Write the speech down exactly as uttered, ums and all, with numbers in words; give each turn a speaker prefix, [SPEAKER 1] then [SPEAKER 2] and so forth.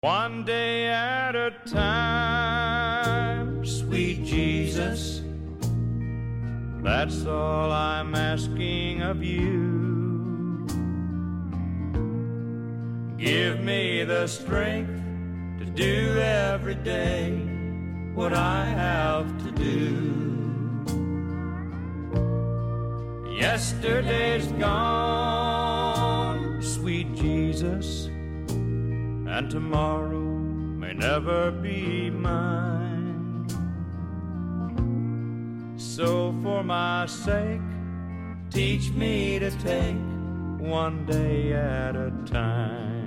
[SPEAKER 1] One day at a time, sweet Jesus, that's all I'm asking of you. Give me the strength to do every day what I have to do. Yesterday's gone, sweet Jesus, and tomorrow may never be mine. So for my sake, teach me to take one day at a time.